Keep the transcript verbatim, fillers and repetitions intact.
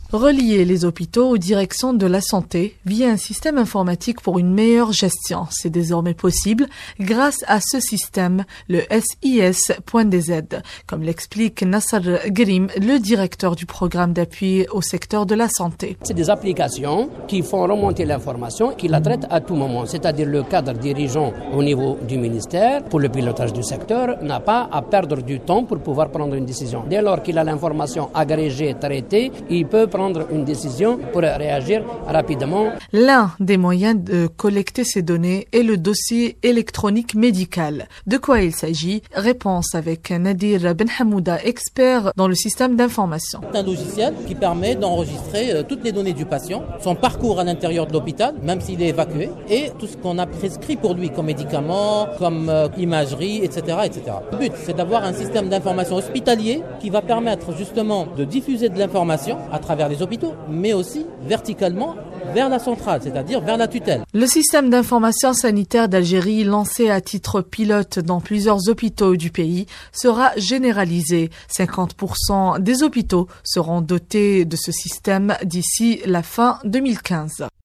Relier les hôpitaux aux directions de la santé via un système informatique pour une meilleure gestion. C'est désormais possible grâce à ce système, le S I S point D Z, comme l'explique Nasser Grim, le directeur du programme d'appui au secteur de la santé. C'est des applications qui font remonter l'information, qui la traitent à tout moment, c'est-à-dire le cadre dirigeant au niveau du ministère, pour le pilotage du secteur, n'a pas à perdre du temps pour pouvoir prendre une décision. Dès lors qu'il a l'information agrégée, traitée, il peut prendre une décision pour réagir rapidement. L'un des moyens de collecter ces données est le dossier électronique médical. De quoi il s'agit? Réponse avec Nadir Ben Hamouda, expert dans le système d'information. C'est un logiciel qui permet d'enregistrer toutes les données du patient, son parcours à l'intérieur de l'hôpital, même s'il est évacué, et tout ce qu'on a prescrit pour lui comme médicaments, comme imagerie, et cetera, et cetera. Le but, c'est d'avoir un système d'information hospitalier qui va permettre justement de diffuser de l'information à travers les hôpitaux, mais aussi verticalement vers la centrale, c'est-à-dire vers la tutelle. Le système d'information sanitaire d'Algérie, lancé à titre pilote dans plusieurs hôpitaux du pays, sera généralisé. cinquante pour cent des hôpitaux seront dotés de ce système d'ici la fin deux mille quinze.